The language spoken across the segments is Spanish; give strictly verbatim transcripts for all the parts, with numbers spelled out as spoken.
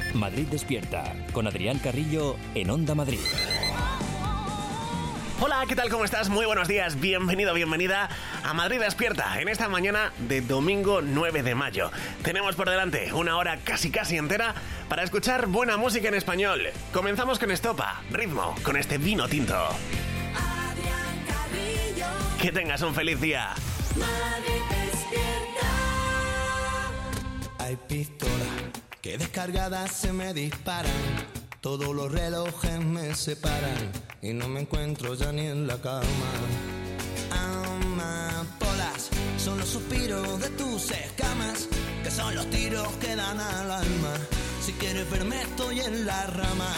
Madrid Despierta, con Adrián Carrillo en Onda Madrid. Hola, ¿qué tal? ¿Cómo estás? Muy buenos días, bienvenido, bienvenida a Madrid Despierta en esta mañana de domingo nueve de mayo. Tenemos por delante una hora casi casi entera para escuchar buena música en español. Comenzamos con Estopa, ritmo, con este vino tinto. Adrián Carrillo. Que tengas un feliz día. Madrid Despierta. Hay pistolas que descargadas se me disparan. Todos los relojes me separan y no me encuentro ya ni en la cama. Amapolas son los suspiros de tus escamas, que son los tiros que dan al alma. Si quieres verme estoy en la rama.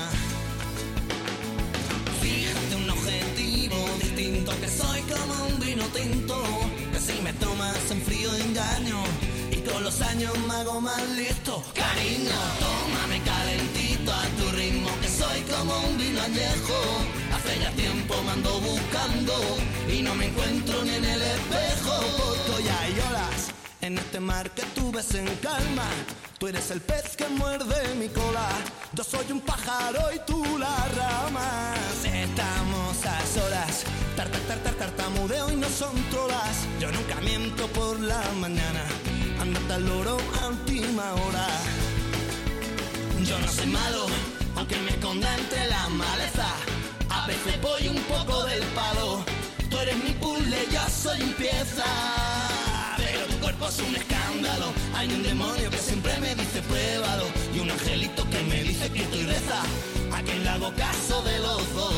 Fíjate un objetivo distinto, que soy como un vino tinto, que si me tomas en frío engaño y con los años me hago más listo. Cariño, tómame calentito a tu ritmo, que soy como un vino añejo. Hace ya tiempo me ando buscando y no me encuentro ni en el espejo. Porque hoy hay olas en este mar que tú ves en calma. Tú eres el pez que muerde mi cola. Yo soy un pájaro y tú la rama. Estamos a solas, tar, tar, tar, tar, tartamudeo y no son trolas. Yo nunca miento por la mañana, andate al loro a última hora. Yo no soy malo, aunque me esconda entre la maleza. A veces voy un poco del palo. Tú eres mi puzzle, yo soy un pieza. Pero tu cuerpo es un escándalo. Hay un demonio que siempre me dice pruébalo, y un angelito que me dice que estoy reza. A quien le hago caso de los dos.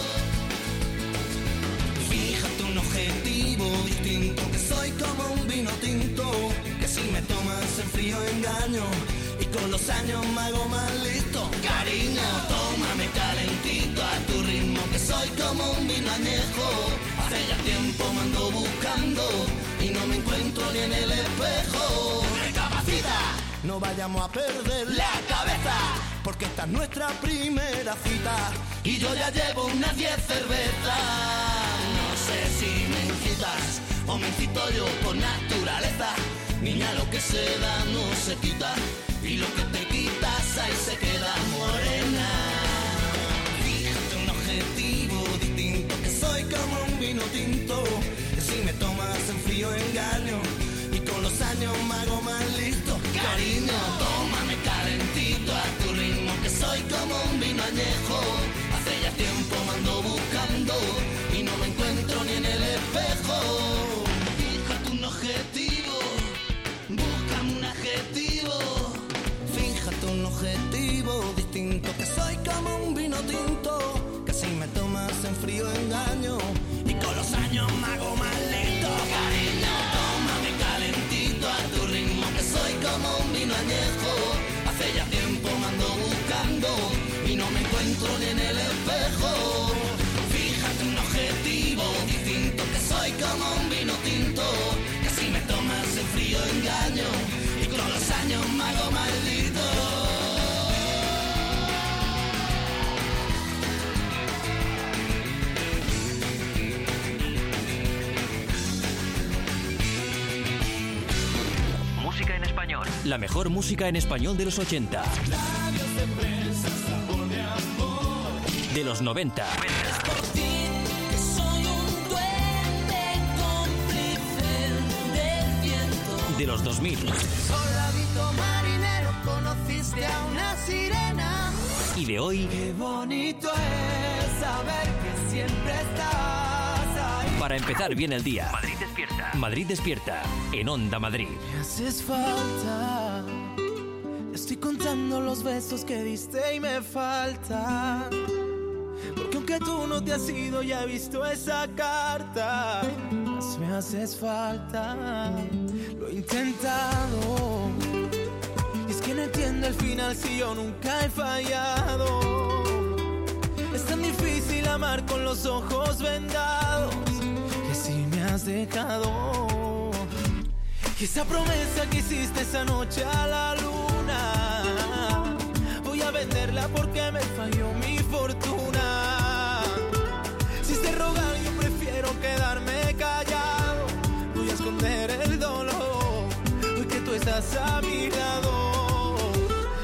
Fíjate un objetivo distinto, que soy como un vino tinto, que si me tomas en frío engaño y con los años me hago más listo. Cariño, tómame calentito a tu ritmo, que soy como un vino añejo. Hace ya tiempo me ando buscando y no me encuentro ni en el espejo. Recapacita, no vayamos a perder la cabeza, porque esta es nuestra primera cita y yo ya llevo unas diez cervezas. No sé si me incitas o me incito yo por naturaleza. Niña, lo que se da no se quita, y lo que te quitas ahí se queda morena. Fíjate un objetivo distinto, que soy como un vino tinto, que si me tomas en frío engaño y con los años me hago más listo. Cariño, tómame calentito a tu ritmo, que soy como un vino añejo. Hace ya tiempo me ando buscando y no me encuentro ni en el espejo. Fíjate un objetivo, búscame un adjetivo. Fíjate un objetivo distinto, que soy como un vino tinto, que si me tomas en frío engaño y con los años me hago más listo. Cariño, tómame calentito a tu ritmo, que soy como un vino añejo. Hace ya tiempo me ando buscando y no me encuentro ni en el espejo. Fíjate un objetivo distinto, que soy como un vino tinto, que si me tomas en frío engaño y con los años me hago maldito. Música en español. La mejor música en español de los ochenta. De los noventa. De los dos mil. Soldadito marinero, conociste a una sirena. Y de hoy. Qué bonito es saber que siempre estás ahí. Para empezar bien el día. Madrid Despierta. Madrid Despierta. En Onda Madrid. Me haces falta. Estoy contando los besos que diste y me falta. Porque aunque tú no te has ido, ya he visto esa carta. Más me haces falta. Lo he intentado. Y es que no entiendo el final si yo nunca he fallado. Es tan difícil amar con los ojos vendados, que si me has dejado. Y esa promesa que hiciste esa noche a la luna, voy a venderla porque me falló mi fortuna. Si se rogar yo prefiero quedarme callado. Voy a esconder el dolor, hoy que tú estás a mi lado.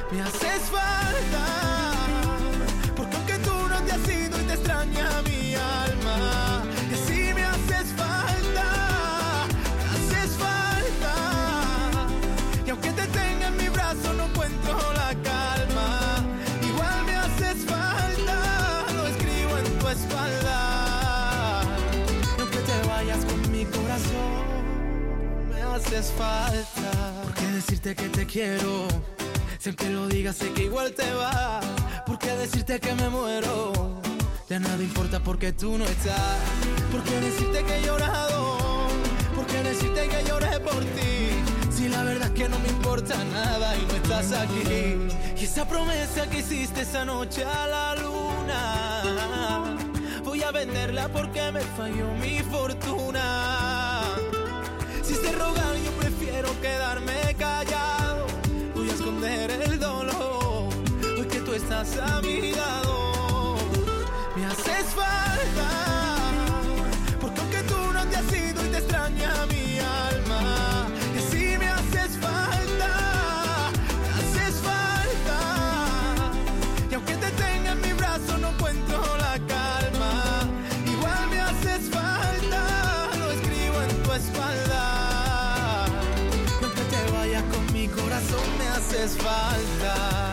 me haces falta, porque aunque tú no te has ido y te extraña mi alma, que sí me haces falta, me haces falta, y aunque te tenga en mi brazo no encuentro la calma, igual me haces falta, lo escribo en tu espalda, y aunque te vayas con mi corazón, me haces falta. ¿Por qué decirte que te quiero? Si aunque lo digas sé que igual te va. ¿Por qué decirte que me muero? Ya nada importa porque tú no estás. ¿Por qué decirte que he llorado? ¿Por qué decirte que lloré por ti? Si la verdad es que no me importa nada y no estás aquí. Y esa promesa que hiciste esa noche a la luna, voy a venderla porque me falló mi fortuna. Si te rogar yo prefiero quedarme callado. Voy a esconder el dolor, hoy que tú estás a mi lado. Me haces falta, porque aunque tú no te has ido y te extraña mi alma, que sí me haces falta, me haces falta, y aunque te tenga en mi brazo no encuentro la calma, igual me haces falta, lo escribo en tu espalda, y aunque te vayas con mi corazón me haces falta.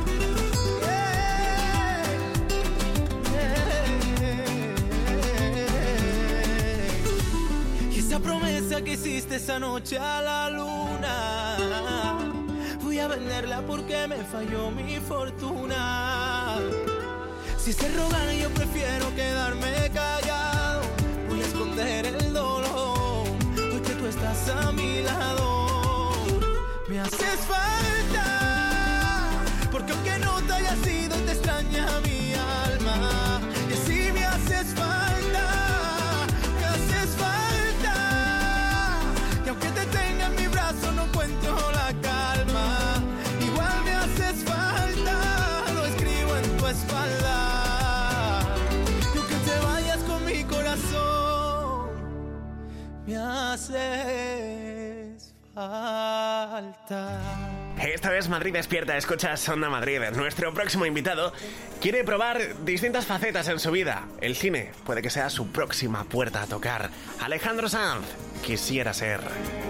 Esa promesa que hiciste esa noche a la luna, voy a venderla porque me falló mi fortuna. Si se rogan yo prefiero quedarme callado. Voy a esconder el dolor, hoy que tú estás a mi lado. Me haces falta, porque aunque no te hayas ido y te extraña mi alma, que sí me haces falta, me haces falta, y aunque te tenga en mi brazo no encuentro la calma, igual me haces falta, lo escribo en tu espalda, y aunque te vayas con mi corazón, me haces falta. Esta vez Madrid Despierta, escuchas Onda Madrid. Nuestro próximo invitado quiere probar distintas facetas en su vida. El cine puede que sea su próxima puerta a tocar. Alejandro Sanz, quisiera ser.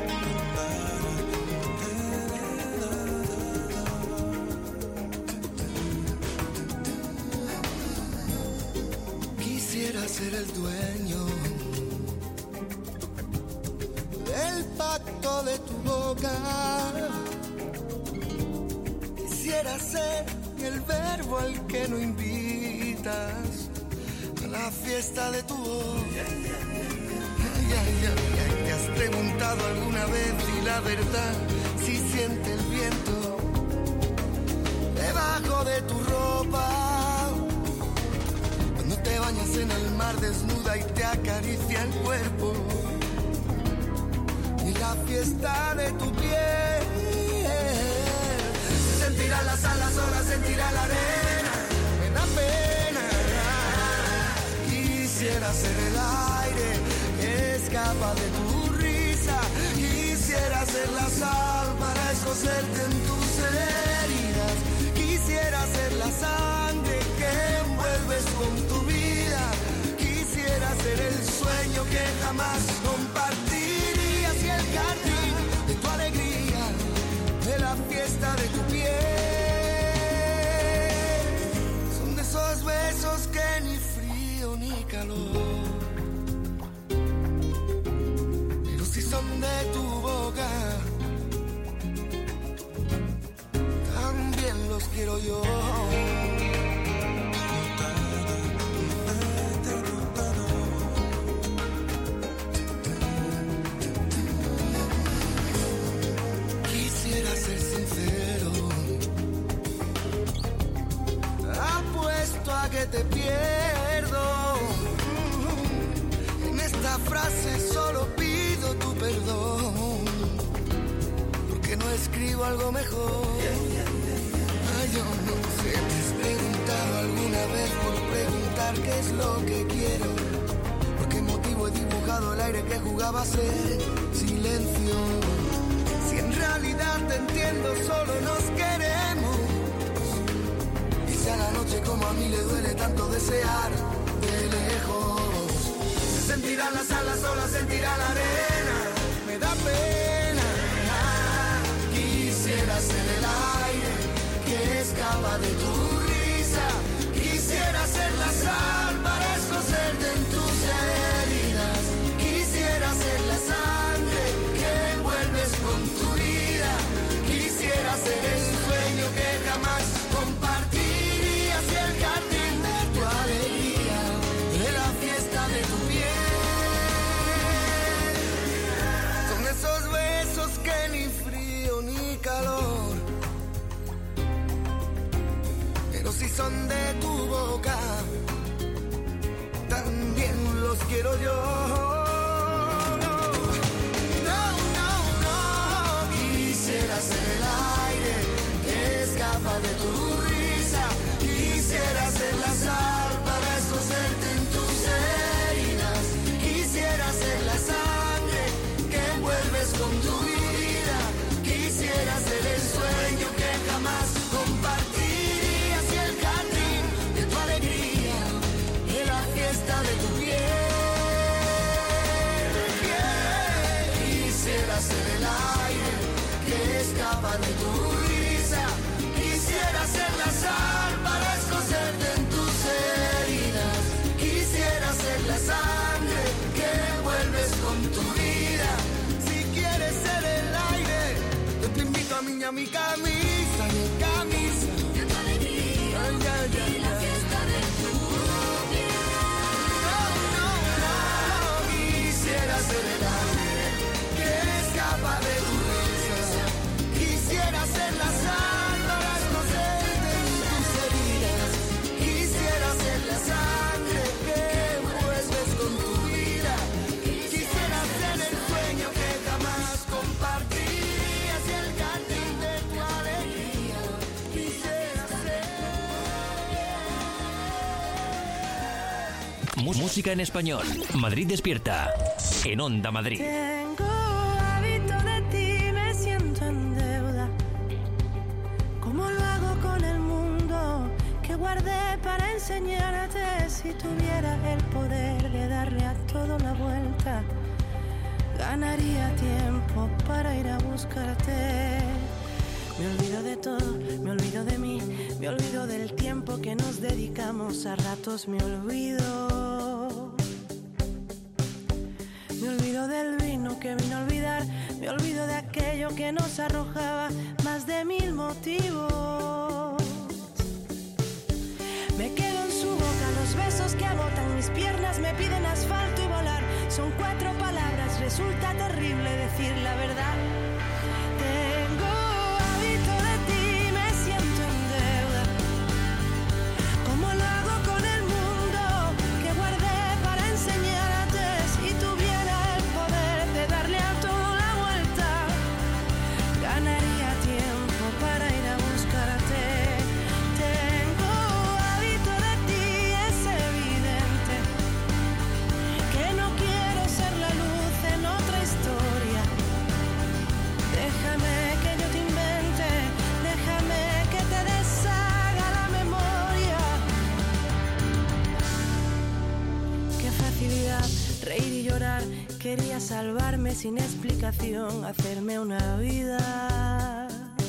Quisiera ser el dueño del pacto de tu boca. Quisiera ser el verbo al que no invitas a la fiesta de tu voz. Ay, ay, ay, ay, ¿te has preguntado alguna vez si la verdad si siente el viento debajo de tu ropa? Cuando te bañas en el mar desnuda y te acaricia el cuerpo, y la fiesta de tu piel. Sentirá las alas, horas, sentirá la arena, me da pena. Quisiera ser el aire que escapa de tu risa. Quisiera ser la sal para escocerte en tus heridas. Quisiera ser la sangre que envuelves con tu vida. Quisiera ser el sueño que jamás compartirías y el jardín de tu alegría, de la fiesta de tu piel. Son de esos besos que ni frío ni calor, pero si son de tu boca, también los quiero yo. Quisiera ser sincero, apuesto a que te pierdo. En esta frase solo pido tu perdón, porque no escribo algo mejor. Ay, yo no sé, ¿te has preguntado alguna vez por preguntar qué es lo que quiero? ¿Por qué motivo he dibujado el aire que jugaba a ser silencio? Si en realidad te entiendo, solo nos queremos. a mí le duele tanto desear de lejos. Se sentirán las alas, sola sentirá la arena. Me da pena. Quisiera ser el aire que escapa de tu risa. Quisiera ser la sal para escocerte en tus heridas. Quisiera ser la sangre que envuelves con tu vida. Quisiera ser el sueño que jamás compartirías y el jardín de tu alegría, de la fiesta de tu piel. Son esos besos que ni frío ni calor, pero si son de tu boca, también los quiero yo. No, no, no, no. Quisiera ser el aire que escapa de tu risa. Quisiera ser la sal para escocerte en tus heridas. Quisiera ser la sangre que envuelves con tu vida. Quisiera ser el sueño que jamás compartirías y el jardín de tu alegría, de la fiesta de tu piel. Quisiera ser el aire que escapa de tu risa. Quisiera ser la sal para escocerte en tus heridas. Quisiera ser la sangre que envuelves con tu vida. Si quieres ser el aire, yo te invito a mí a mi camisa, mi camisa de tu alegría, ay, ay, ay, y la fiesta de tu piel. No, no, no. Quisiera ser el aire que escapa de tu risa. Quisiera ser la sal para escocerte en tus heridas. Quisiera ser la sangre que envuelves con tu vida. Quisiera ser el sueño que jamás compartirías y el jardín de tu alegría. Quisiera ser. Música en español. Madrid despierta. En Onda Madrid. Tengo hábito de ti, me siento en deuda. ¿Cómo lo hago con el mundo que guardé para enseñarte? Si tuviera el poder de darle a todo la vuelta, ganaría tiempo para ir a buscarte. Me olvido de todo, me olvido de mí, me olvido del tiempo que nos dedicamos, a ratos me olvido. Me olvido del vino que vino a olvidar, me olvido de aquello que nos arrojaba más de mil motivos. Me quedo en su boca, los besos que agotan mis piernas me piden asfalto y volar. Son cuatro palabras, resulta terrible decir la verdad. Tengo hábito de ti, me siento en deuda. ¿Cómo lo hago con el mundo que guardé para enseñarte? Si tuviera el poder de darle a todo la vuelta, ganaría tiempo para ir a buscarte. Tengo hábito de ti, es evidente que no quiero ser la luz en otra historia. Déjame que yo te invente, déjame que te deshaga la memoria. Qué facilidad reír y llorar, quería salvarme sin explicación, hacerme una vida.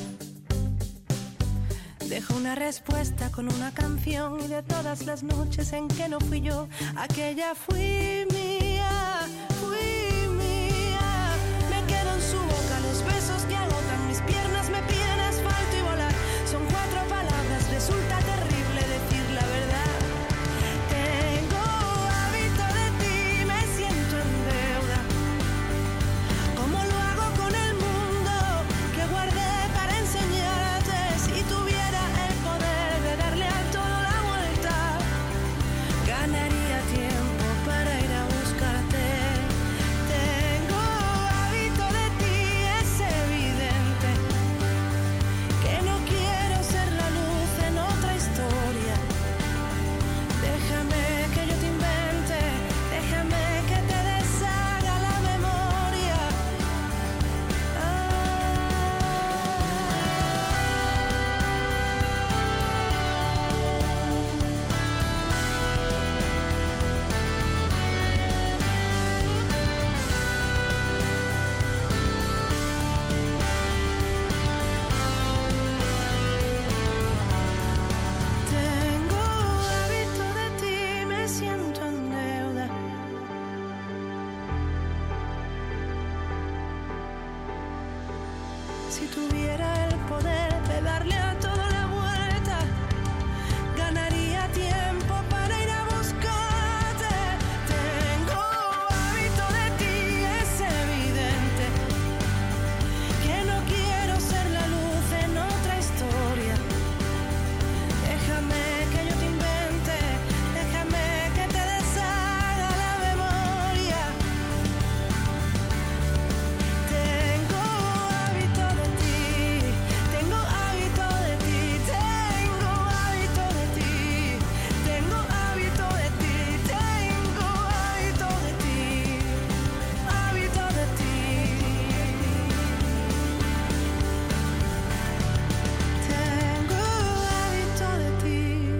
Dejo una respuesta con una canción y de todas las noches en que no fui yo, aquella fui mía, fui mía. Me quedo en su boca, los besos que agotan mis piernas me piden asfalto y volar. Son cuatro palabras, resulta terrible decir la verdad. Tengo hábito de ti, me siento en deuda. ¿Cómo lo hago con el mundo que guardé para enseñarte? Si tuviera el poder de darle a todo la vuelta, ganaría tiempo para ir a buscarte. Si tuviera el poder de darle a todo la vuelta, ganaría tiempo para ir a buscarte. Tengo hábito de ti, es evidente que no quiero ser la luz en otra historia. Déjame que yo te invente, déjame que te deshaga la memoria. Tengo hábito de ti, tengo hábito de ti, tengo hábito de ti, tengo hábito de ti, tengo hábito de ti, hábito de ti. Tengo hábito de ti.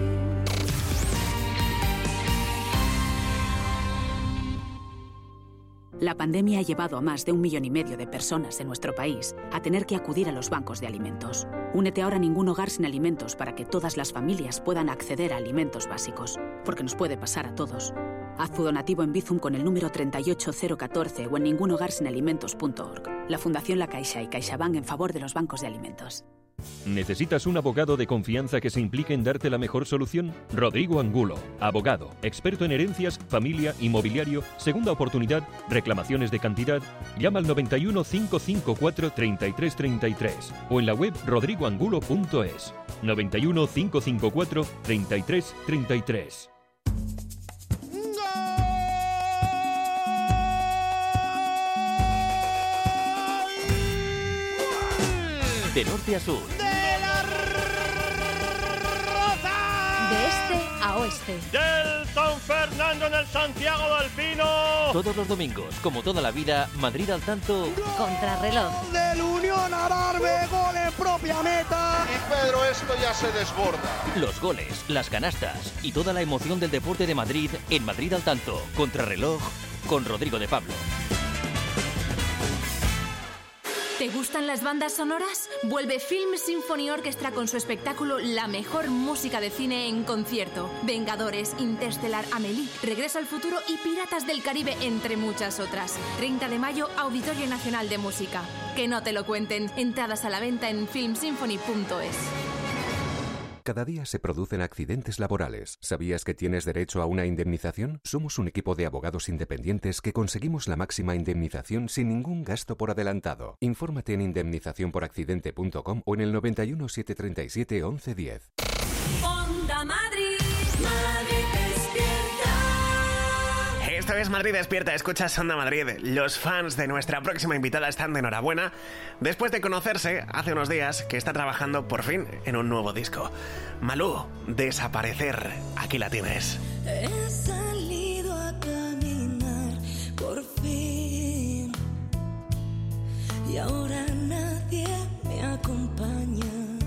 La pandemia ha llevado a más de un millón y medio de personas en nuestro país a tener que acudir a los bancos de alimentos. Únete ahora a Ningún Hogar Sin Alimentos para que todas las familias puedan acceder a alimentos básicos, porque nos puede pasar a todos. Haz tu donativo en Bizum con el número treinta y ocho cero catorce o en ningún hogar sin alimentos punto org. La Fundación La Caixa y CaixaBank en favor de los bancos de alimentos. ¿Necesitas un abogado de confianza que se implique en darte la mejor solución? Rodrigo Angulo, abogado, experto en herencias, familia, inmobiliario, segunda oportunidad, reclamaciones de cantidad. Llama al noventa y uno, cinco cinco cuatro, treinta y tres treinta y tres o en la web rodrigo angulo punto es. noventa y uno, cinco cinco cuatro, treinta y tres treinta y tres. De norte a sur, De este a oeste. Del San Fernando en el Santiago del Pino. todos los domingos, como toda la vida, Madrid al tanto. Contrarreloj. Del Unión Adarve, gol en propia meta. Y Pedro, esto ya se desborda. Los goles, las canastas y toda la emoción del deporte de Madrid en Madrid al tanto. Contrarreloj con Rodrigo de Pablo. ¿Te gustan las bandas sonoras? Vuelve Film Symphony Orchestra con su espectáculo La mejor música de cine en concierto. Vengadores, Interstellar, Amélie, Regreso al futuro y Piratas del Caribe, entre muchas otras. treinta de mayo, Auditorio Nacional de Música. Que no te lo cuenten. Entradas a la venta en film symphony punto es. Cada día se producen accidentes laborales. ¿Sabías que tienes derecho a una indemnización? Somos un equipo de abogados independientes que conseguimos la máxima indemnización sin ningún gasto por adelantado. Infórmate en indemnización por accidente punto com o en el noventa y uno, setecientos treinta y siete, once diez. Onda Madrid, Madrid despierta. Esto es Madrid Despierta, escuchas Onda Madrid. Los fans de nuestra próxima invitada están de enhorabuena después de conocerse hace unos días que está trabajando por fin en un nuevo disco. Malú, Desaparecer, aquí la tienes. He salido a caminar por fin y ahora nadie me acompaña.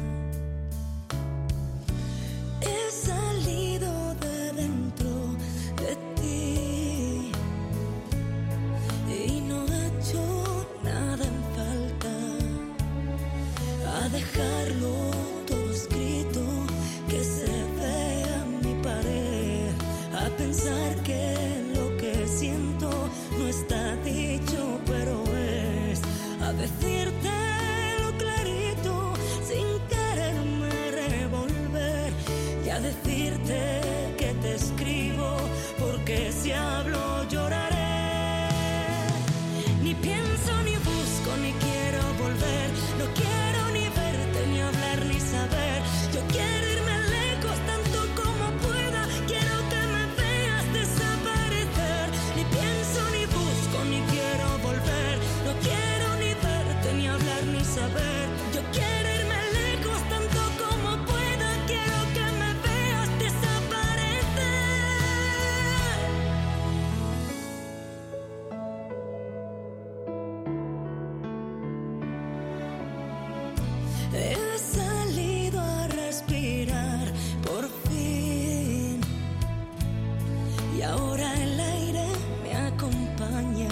He salido de dentro de ti y no he hecho nada en falta. A dejarlo todo escrito, que se vea en mi pared. A pensar que lo que siento no está dicho, pero es. A decirte lo clarito, sin quererme revolver. Y a decirte que te escribo, porque si hablo lloraré. Ni pienso, ni busco, ni quiero volver. No quiero ni verte, ni hablar, ni saber. Yo quiero irme lejos tanto como pueda. Quiero que me veas desaparecer. Ni pienso, ni busco, ni quiero volver. No quiero ni verte, ni hablar, ni saber. Yo quiero irme lejos tanto como pueda. Quiero que me veas desaparecer. He salido a respirar por fin y ahora el aire me acompaña.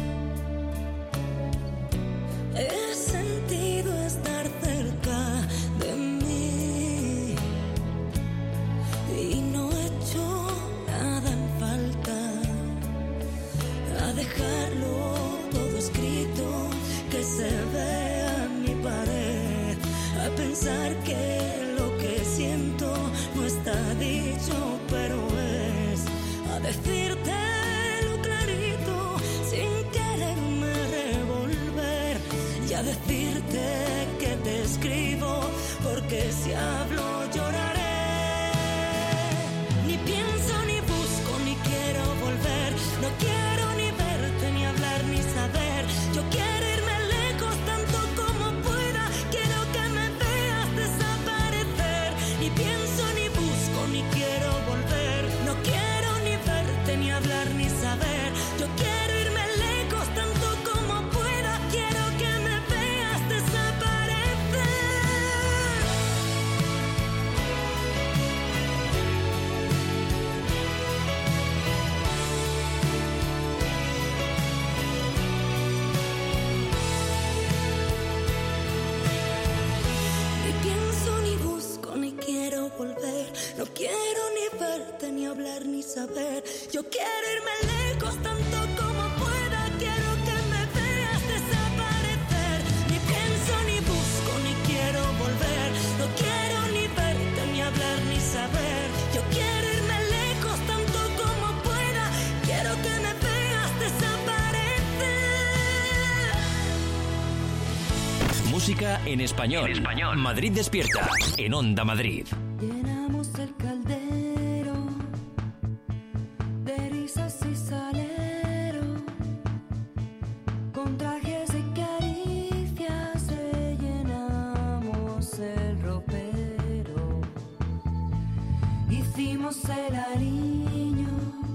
He sentido estar cerca de mí y no he hecho nada en falta. A dejarlo todo escrito, que se vea en mi pared. pensar que lo que siento no está dicho, pero es a decirte lo clarito sin quererme revolver, y a decirte que te escribo porque si hablo lloraré. Ni pienso ni busco ni quiero volver, no quiero ni verte ni hablar ni saber, yo quiero irme lejos tanto como pueda, quiero que me veas desaparecer. Ni pienso ni busco ni quiero volver, no quiero ni verte ni hablar ni saber, yo quiero irme lejos tanto como pueda, quiero que me veas desaparecer. Ni pienso ni busco ni quiero volver, no quiero ni verte ni hablar ni saber, yo quiero irme lejos tanto como pueda, quiero que me veas desaparecer. Ni pienso ni busco ni quiero volver, no quiero ni verte ni hablar ni saber, yo quiero irme lejos tanto como pueda, quiero que me veas desaparecer. Música en español. En español. Madrid despierta. En Onda Madrid. Llenamos el caldero de risas y salero, con trajes y caricias rellenamos el ropero. Hicimos el aliño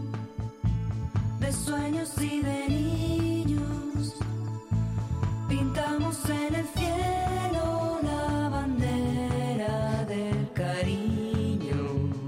de sueños y de niños, pintamos en el cielo la bandera del cariño.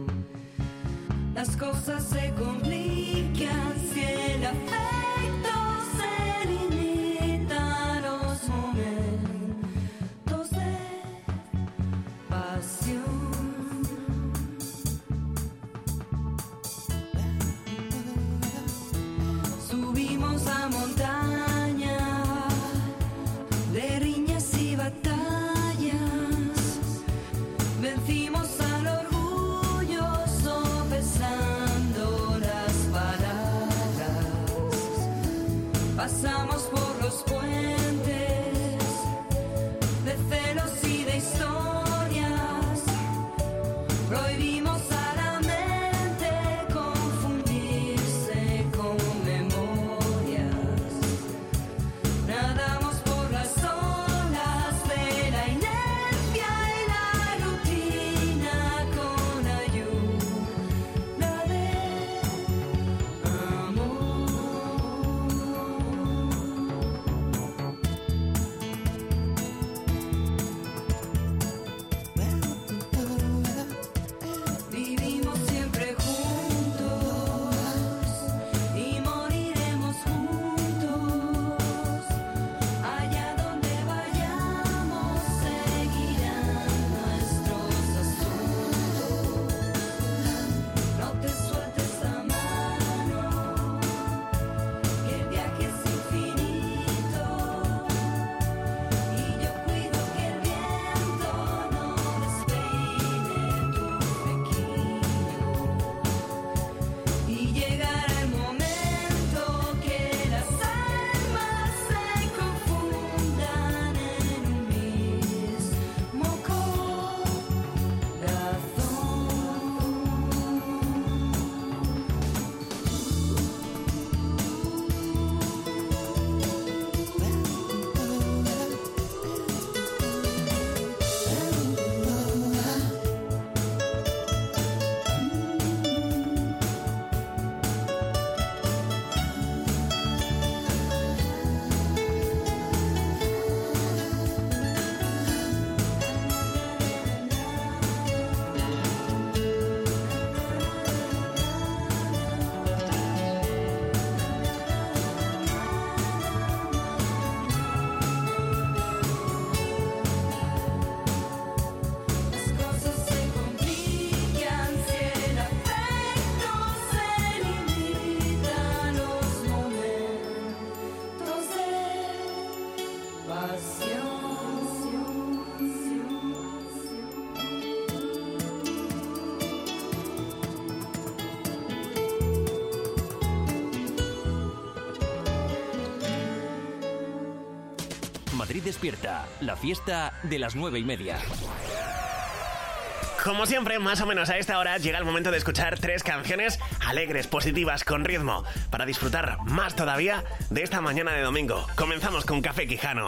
Madrid Despierta, la fiesta de las nueve y media. Como siempre, más o menos a esta hora llega el momento de escuchar tres canciones alegres, positivas, con ritmo, para disfrutar más todavía de esta mañana de domingo. Comenzamos con Café Quijano.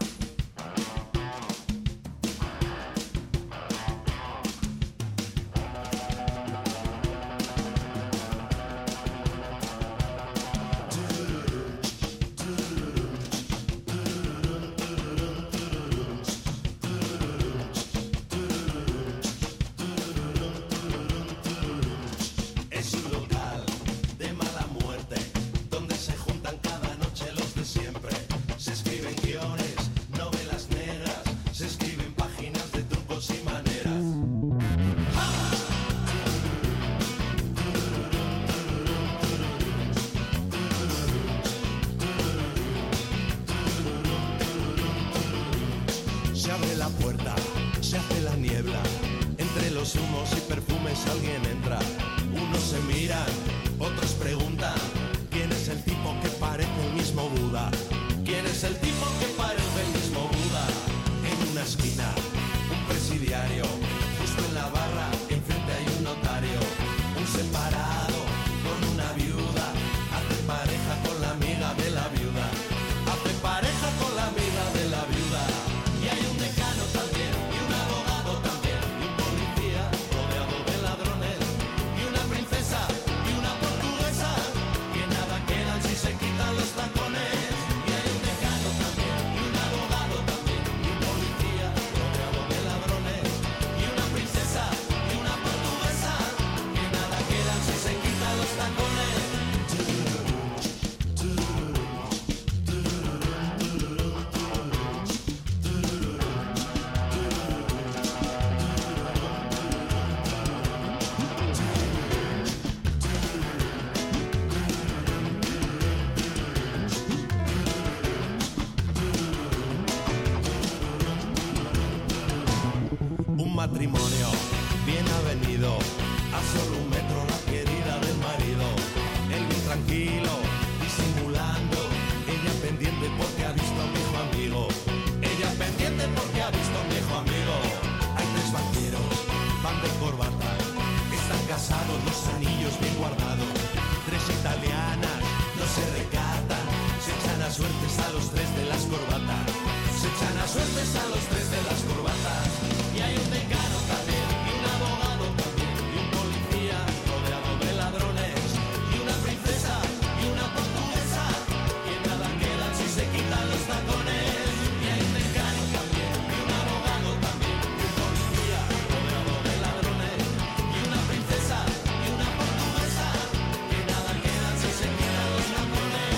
Matrimonio bien avenido, a solo un metro la querida del marido. Él bien tranquilo, disimulando, ella pendiente porque ha visto a un viejo amigo. Ella pendiente porque ha visto a un viejo amigo. Hay tres vaqueros, van de corbata, están casados, los anillos bien guardados. Tres italianas, no se recatan, se echan a suertes a los tres de las corbatas. Se echan a suertes a los tres de las corbatas. Y hay un decano también, y un abogado también, y un policía rodeado de ladrones, y una princesa, y una portuguesa, que nada quedan si se quitan los tacones. Y hay un decano también, y un abogado también, y un policía rodeado de ladrones, y una princesa, y una portuguesa, que nada quedan si se quitan los tacones.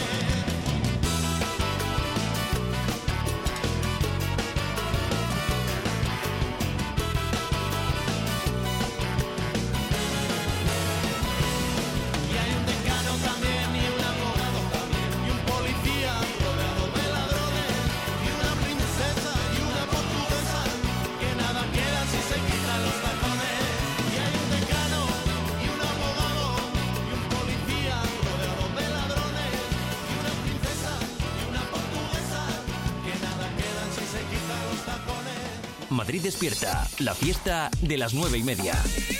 Madrid Despierta, la fiesta de las nueve y media.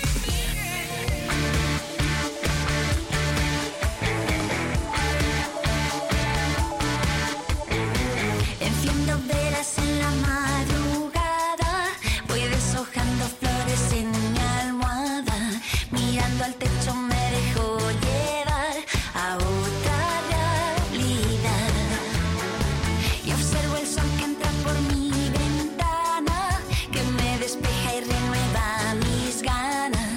Enciendo velas en la madrugada, voy deshojando flores en mi almohada, mirando al techo me dejo llevar a otra realidad y observo el sol que entra por mi ventana, que me despeja y renueva mis ganas.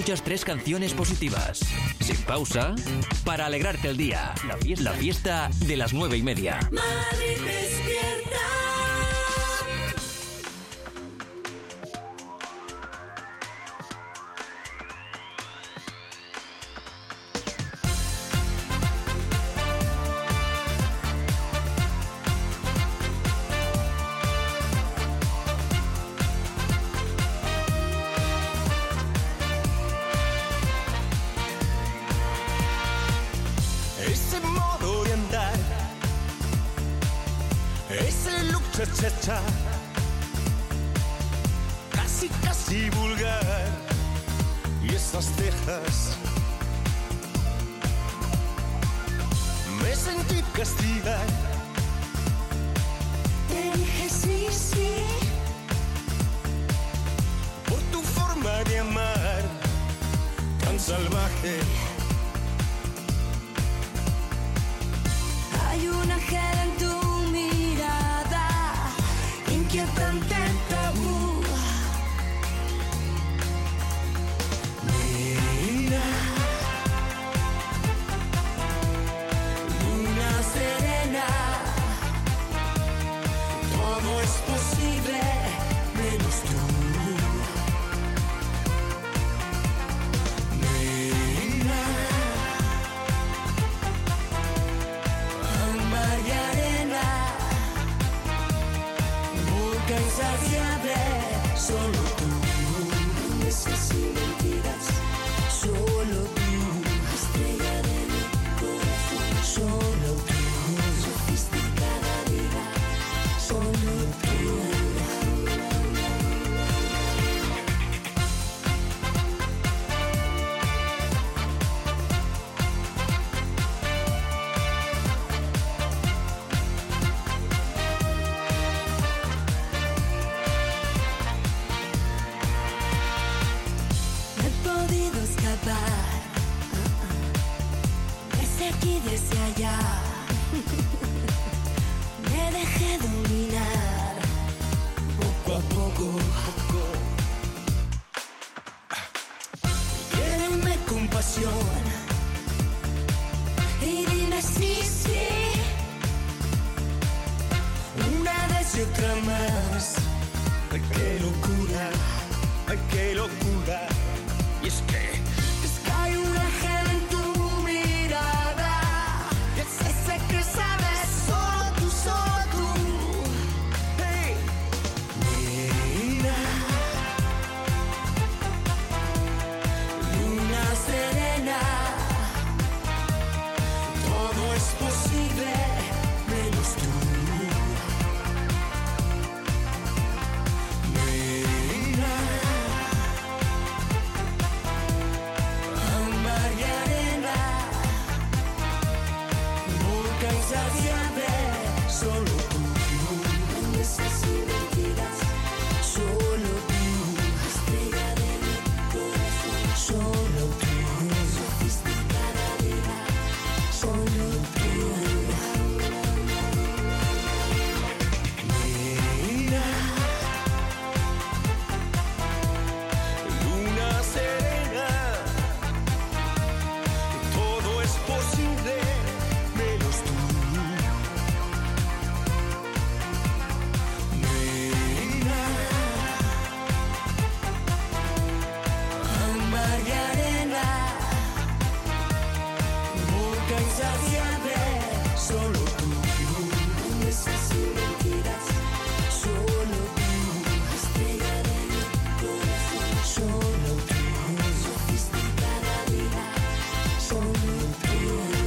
escuchas tres canciones positivas, sin pausa, para alegrarte el día. La fiesta, la fiesta de las nueve y media. Madrid despierta. Ese modo de andar, ese look cha-cha-cha, casi casi vulgar, y esas cejas. Me sentí castigar. Te dije sí, sí. Por tu forma de amar, tan salvaje. Hay un ángel en tu mirada, inquietante tabú. Mira, luna serena, todo es posible, menos tú. mira, Mar y arena, boca insaciable, solo tú. Promesas y mentiras, solo tú. Estrella de mi corazón, solo tú. Sofisticada vida, solo tú. No he podido escapar, desde aquí, desde allá. Me dejé dominar, poco a poco. Quédenme compasión. Y dime sí, sí, Una vez y otra más. Ay, qué locura, ay, qué locura. Y es que es que hay un ángel en tu mirada, ese que sabes, solo tú, solo tú. hey, mira, Luna serena, todo es posible, menos tú. mira, Mar y arena, boca insaciable, solo tú. Promesas y mentiras, solo tú. Estrella de mi corazón, solo tú. Sofisticada vida, solo tú. mira, luna serena, todo es posible, menos tú. Mira, Mar y arena, boca insaciable, solo tú. Promesas y mentiras, solo tú. Estrella de mi corazón, solo tú. Sofisticada vida, solo tú.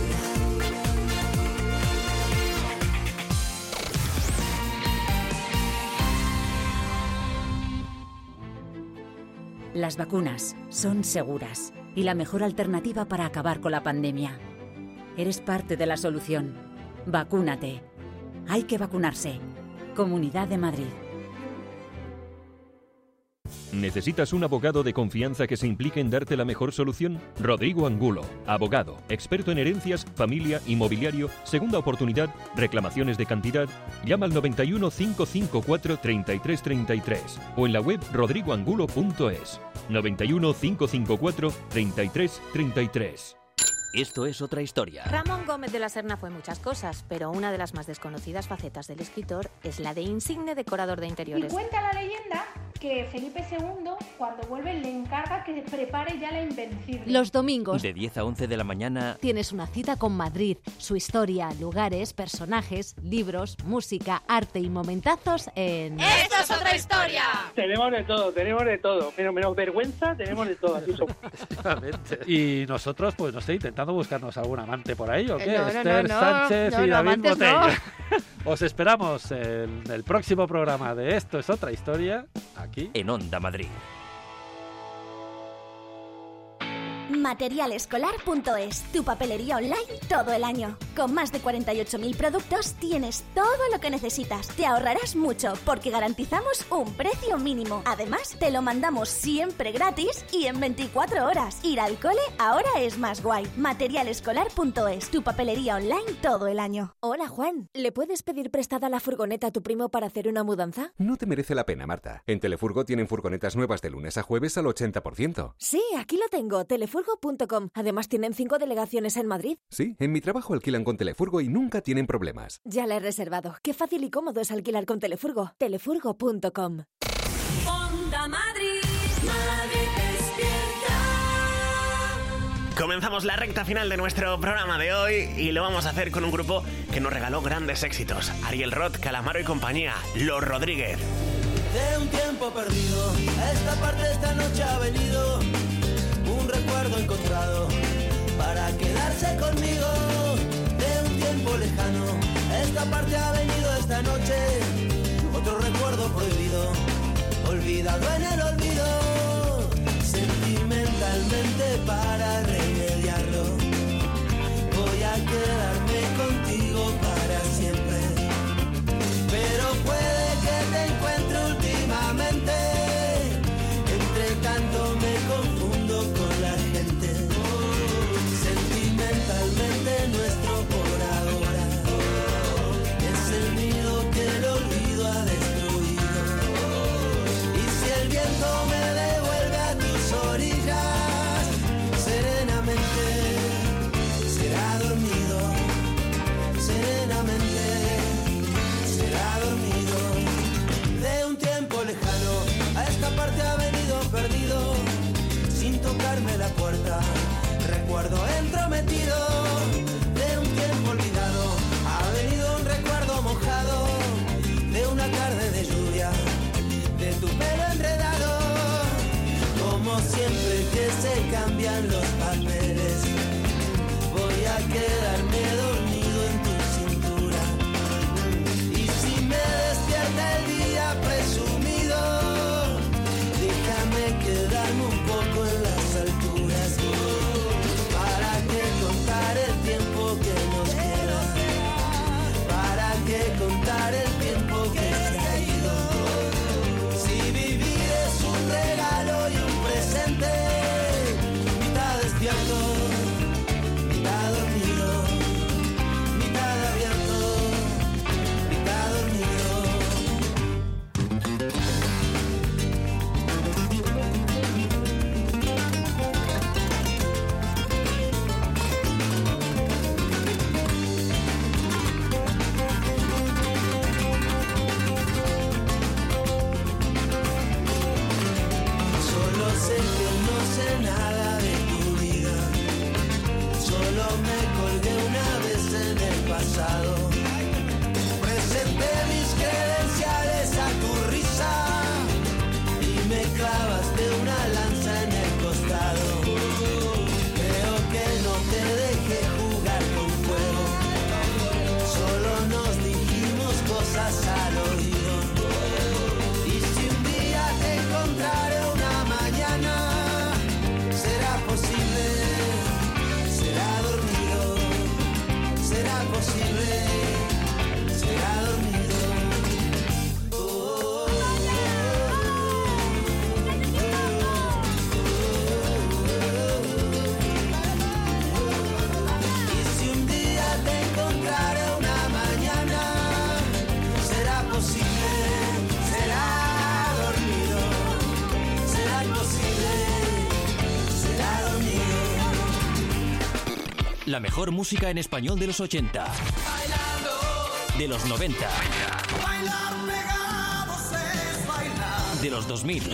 Las vacunas son seguras y la mejor alternativa para acabar con la pandemia. Eres parte de la solución. Vacúnate. Hay que vacunarse. Comunidad de Madrid. ¿Necesitas un abogado de confianza que se implique en darte la mejor solución? Rodrigo Angulo, abogado, experto en herencias, familia, inmobiliario, segunda oportunidad, reclamaciones de cantidad. Llama al noventa y uno, cinco cinco cuatro, treinta y tres treinta y tres o en la web rodrigo angulo punto es. noventa y uno, cinco cinco cuatro, treinta y tres treinta y tres. Esto es otra historia. Ramón Gómez de la Serna fue muchas cosas, pero una de las más desconocidas facetas del escritor es la de insigne decorador de interiores. Y cuenta la leyenda que Felipe segundo, cuando vuelve, le encarga que prepare ya la Invencible. Los domingos, de diez a once de la mañana, tienes una cita con Madrid, su historia, lugares, personajes, libros, música, arte y momentazos en... ¡Esto es otra historia! Tenemos de todo, tenemos de todo. Menos, menos vergüenza, tenemos de todo. Así somos. Y nosotros, pues no sé, intentando buscarnos algún amante por ahí, ¿o qué? No, no, Esther no, no. Sánchez No, y no, David amantes Botella. no. Os esperamos en el próximo programa de Esto es otra historia, aquí en Onda Madrid. Materialescolar punto es, tu papelería online todo el año. Con más de cuarenta y ocho mil productos tienes todo lo que necesitas. Te ahorrarás mucho porque garantizamos un precio mínimo. Además, te lo mandamos siempre gratis y en veinticuatro horas. Ir al cole ahora es más guay. Materialescolar punto es, tu papelería online todo el año. Hola Juan, ¿le puedes pedir prestada la furgoneta a tu primo para hacer una mudanza? No te merece la pena, Marta. En Telefurgo tienen furgonetas nuevas de lunes a jueves al ochenta por ciento. Sí, aquí lo tengo, telefurgo punto com. Además tienen cinco delegaciones en Madrid. Sí, en mi trabajo alquilan con Telefurgo y nunca tienen problemas. Ya la he reservado. Qué fácil y cómodo es alquilar con Telefurgo. telefurgo punto com. Onda Madrid, Madrid despierta. Comenzamos la recta final de nuestro programa de hoy y lo vamos a hacer con un grupo que nos regaló grandes éxitos. Ariel Roth, Calamaro y compañía, Los Rodríguez. De un tiempo perdido, a esta parte esta noche ha venido un recuerdo encontrado para quedarse conmigo. De un tiempo lejano, a esta parte ha venido esta noche otro recuerdo prohibido, olvidado en el olvido. Sentimentalmente para remediarlo, voy a quedarme contigo para siempre. Pero puede que te encuentre últimamente, entre tanto me confundo con la gente. Sentimentalmente nuestro por ahora es el nido que el olvido ha destruido. Y si el viento me devuelve a tus orillas, serenamente será dormido, serenamente será dormido. De un tiempo lejano a esta parte ha venido perdido, sin tocarme la puerta, recuerdo entrometido. De un tiempo olvidado ha venido un recuerdo mojado, de una tarde de lluvia, de tu pelo enredado. Como siempre que se cambian los papeles, voy a quedarme dormido en tu cintura. Y si me despierta el día presumido, déjame quedarme un poco en las alturas, para que contar el tiempo que nos queda, para que contar el tiempo que se ha ido. Si vivir es un regalo y un presente, mitad despierto, mitad dormido, mitad abierto, mitad dormido. Solo sé que no sé nada de tu vida, solo me colgué una vez en el pasado. Presenté mis credenciales a tu risa y me clavaste una lanza en el costado. Creo que no te dejé jugar con fuego, solo nos dijimos cosas al oído. Y si un día te encontraré una mañana, será posible, será dormido, será posible. La mejor música en español de los ochenta, de los noventa, de los dos mil.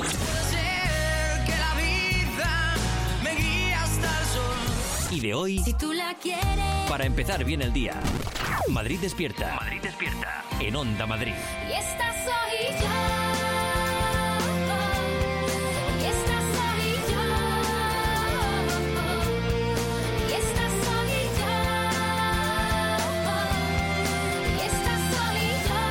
Y de hoy, Si tú la quieres. para empezar bien el día. Madrid despierta. Madrid despierta. En Onda Madrid. Y esta soy yo. Y esta soy yo. Y esta soy yo. Y esta soy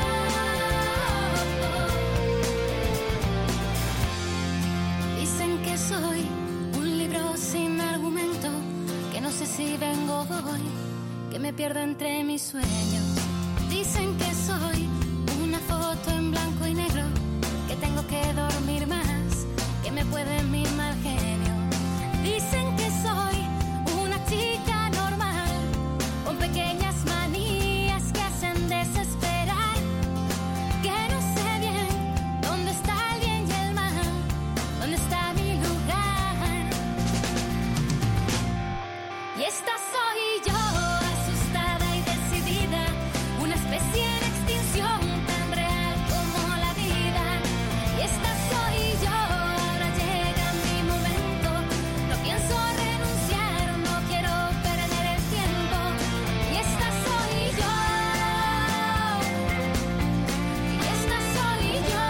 yo. Dicen que soy un libro sin argumento, que no sé si vengo o voy, que me pierdo entre mis sueños. Dicen que soy una foto en blanco y negro, que tengo que dormir más, que me puede mi mal genio. Dicen que soy una chica normal, con pequeñas manías que hacen desesperar, que no sé bien dónde está el bien y el mal, dónde está mi lugar. Y esta soy yo, asustada y decidida, una especie en extinción tan real como la vida. Y esta soy yo, ahora llega mi momento, no pienso renunciar, no quiero perder el tiempo. Y esta soy yo, y esta soy yo.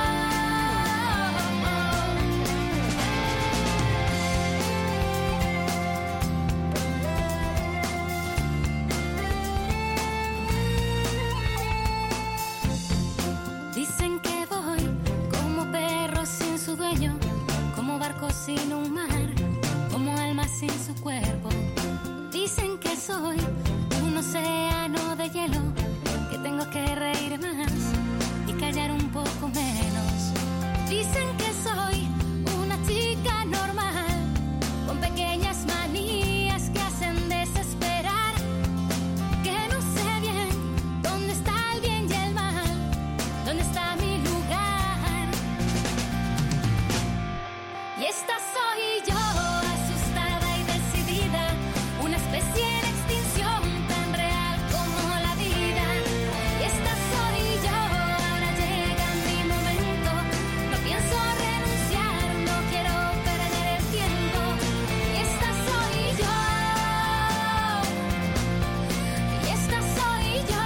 Dicen que voy como perro sin su dueño, como barco sin un mar, como alma sin su cuerpo. Dicen que soy un océano de hielo, que tengo que reír más y callar un poco menos. Dicen que soy una chica normal, con pequeñas manías que hacen desesperar, que no sé bien dónde está el bien y el mal, dónde está mi lugar. Y esta soy yo, asustada y decidida, una especie en extinción tan real como la vida. Y esta soy yo, ahora llega mi momento, no pienso renunciar, no quiero perder el tiempo. Y esta soy yo, y esta soy yo.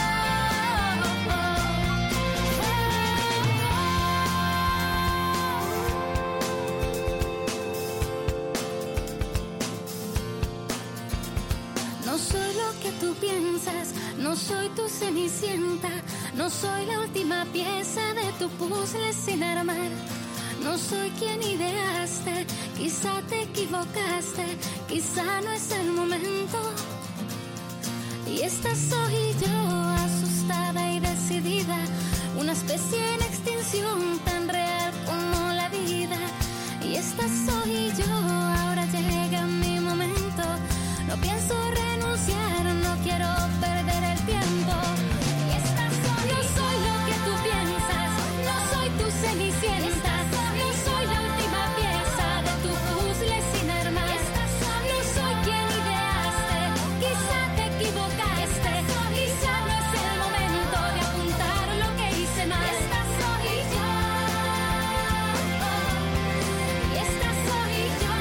No soy lo que tú piensas, no soy tu cenicienta, no soy la última pieza de tu puzzle sin armar. No soy quien ideaste, quizá te equivocaste, quizá no es el momento. Y esta soy yo, asustada y decidida, una especie en extinción tan real como la vida. Y esta soy yo, ahora llega mi momento, no pienso renunciar, no quiero perder el tiempo. Y esta soy yo, no soy lo que tú piensas, no soy tu cenicienta, no soy la última pieza de tu puzzle sin armar. No soy quien ideaste, quizá te equivocaste, quizá no es el momento de apuntar lo que hice mal. Esta soy yo, y esta soy yo,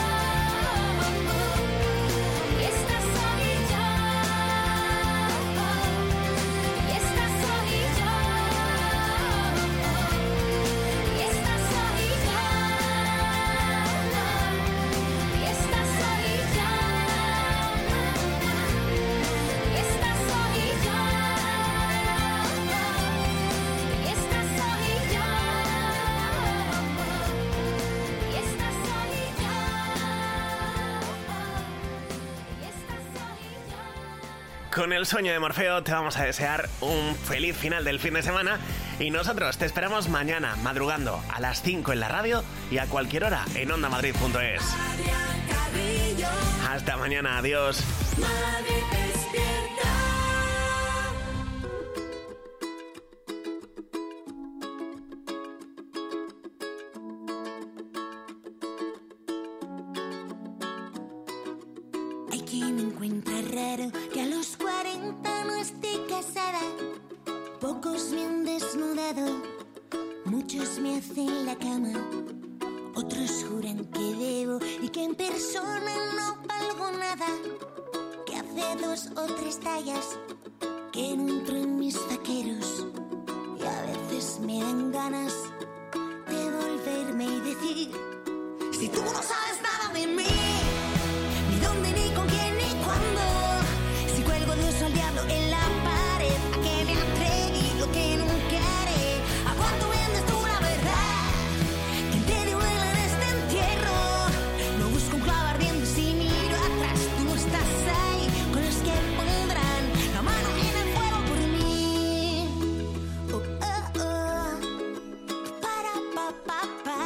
y esta soy yo, y esta soy yo, y esta soy yo, y esta soy yo, y esta soy yo, y esta soy yo, y esta soy yo, y esta soy yo. Con el sueño de Morfeo te vamos a desear un feliz final del fin de semana y nosotros te esperamos mañana madrugando a las cinco en la radio y a cualquier hora en onda madrid punto es. Hasta mañana, adiós. Madrid despierta. Hay quien encuentra encuentra raro que a los cuarenta no esté casada. Pocos me han desnudado, muchos me hacen la cama. Otros juran que debo y que en persona no valgo nada. Que hace dos o tres tallas que no entro en mis vaqueros. Y a veces me dan ganas de volverme y decir: si tú no sabes nada de mí, ni dónde, ni con quién, ni cuándo. Si cuelgo de oso al diablo en la pared, ¿a qué me atreví? Lo que nunca haré. ¿A cuánto vendes tú la verdad? ¿Quién te dio vela en este entierro? No busco un clavo ardiendo si miro atrás. Tú no estás ahí con los que pondrán la mano en el fuego por mí. Oh, oh, oh. Para, pa, pa, pa.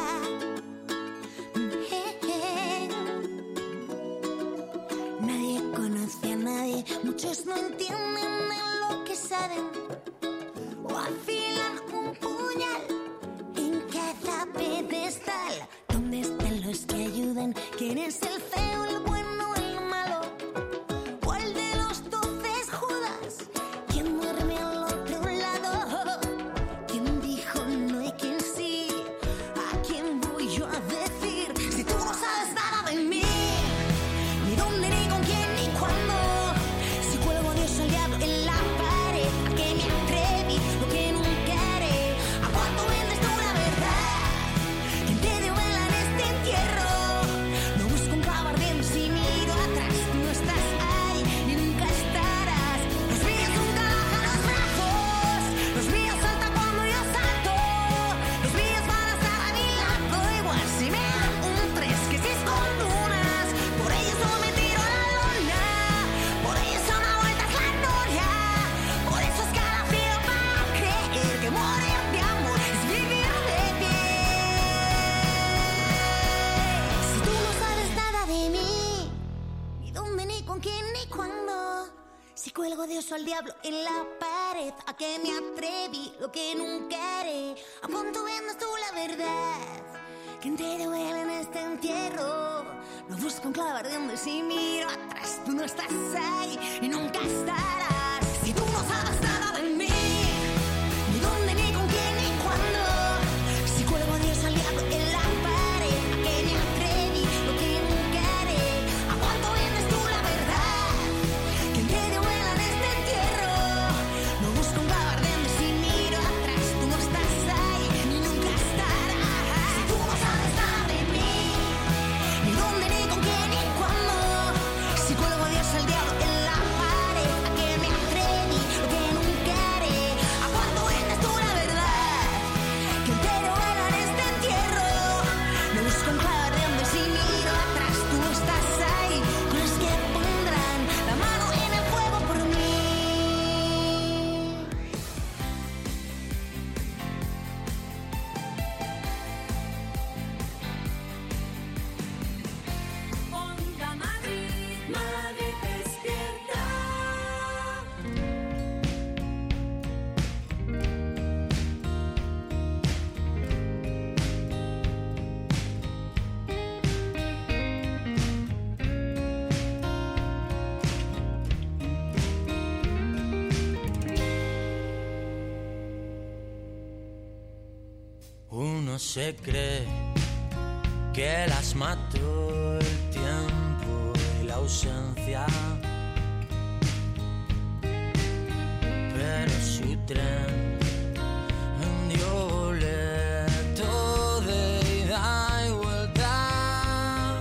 Nadie conoce a nadie, muchos no entienden en lo que saben. O afilan un puñal en cada pedestal. ¿Dónde están los que ayudan? ¿Quién es el feo, el bueno, el malo? ¿Cuál de los doce es Judas? ¿Quién duerme al otro lado? ¿Quién dijo no y quién sí? ¿A quién voy yo a decir? Si tú no sabes nada de mí, ni dónde, ni con quién, ni cuándo. Si cuelgo a Dios al diablo en la pared, ¿a qué me atreví? Lo que nunca haré. ¿A cuánto vendes tú la verdad? ¿Quién te dio vela en este entierro? No busco un clavo ardiendo si miro atrás. Tú no estás ahí, ni nunca estarás. Los míos nunca bajan los brazos. Los míos saltan cuando yo salto. Los míos van a estar a mi lado. Igual si me dan un tres que seis con lunas. Por ellos no me tiro a la lona. Por ellos a una vuelta es la gloria. Por eso es cada filo para creer que morir de amor es vivir de pie. Si tú no sabes nada de mí, ni dónde, ni con quién, ni cuándo. Si cuelgo de oso al diablo en la pared, ¿a qué me atreví? Lo que nunca haré. ¿A cuánto vendes tú la verdad? ¿Quién te dio vela en este entierro? No busco un clavo ardiendo y si miro atrás. Tú no estás ahí y nunca estarás. Si tú no sabes nada de mí, ni dónde, ni con quién, ni cuándo. Si cuelgo a Dios al diablo en la pared, ¿a qué me atreví? Lo que nunca haré. ¿A cuánto vendes tú la verdad? ¿Quién te dio vela en este entierro? No busco un clavo ardiendo y si miro atrás. Tú no estás ahí ni nunca estarás. Si tú no sabes nada de mí, ni dónde, ni con quién, ni cuándo. Si cuelgo a Dios al diablo en la pared, ¿a qué me atreví? Lo que nunca haré. ¿A cuánto vendes tú la verdad? ¿Quién te dio vela en este entierro? No busco un clavo ardiendo y si miro atrás. Tú no estás ahí con los que pondrán la mano en el fuego por mí. Onda Madrid, Madrid despierta. Uno se cree que las mató el tiempo y la ausencia, pero su tren dio boleto de ida y vuelta.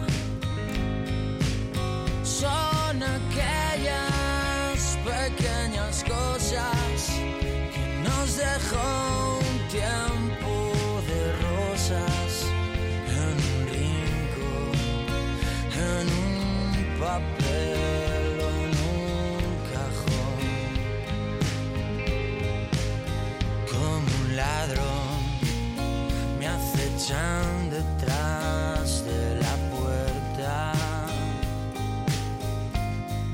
Son aquellas pequeñas cosas que nos dejó un tiempo de rosas en un rincón, en un papel o en un cajón. Como un ladrón me acechan detrás de la puerta.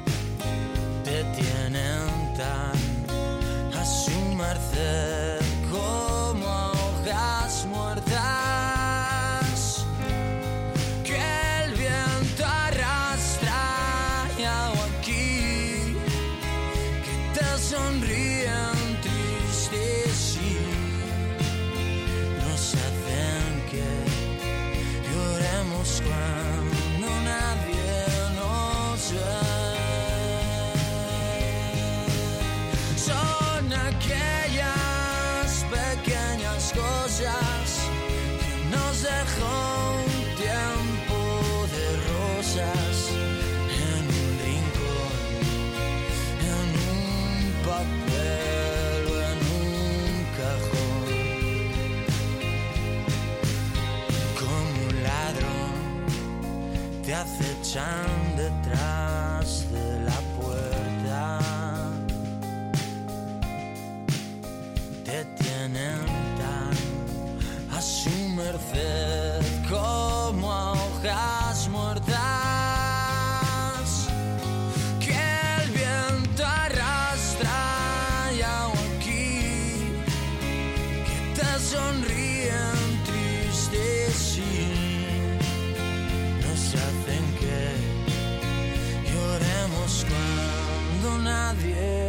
Te tienen tan a su merced sonríen tristes y nos hacen que lloremos cuando nadie nos ve. Son aquellas pequeñas cosas que nos dejó un tiempo de rosas en un rincón, en un papel o en un cajón. Como un ladrón te acechan detrás de la puerta, te tienen tan a su merced como a hojas muertas que el viento arrastra y hago aquí que te sonríen tristes y nos hacen que lloremos cuando nadie